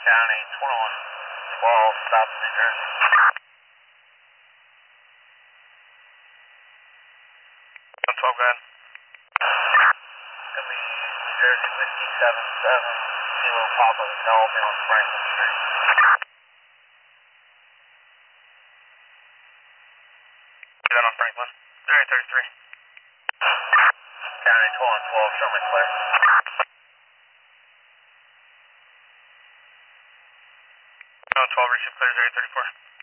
County 2112, South New Jersey. 112, go ahead. It's going to be New Jersey Whiskey 77, Kilo Papa Hotel, will be on Franklin Street. Is that on Franklin? 3033. County 2112, show me clear. 12, receive clear 3034.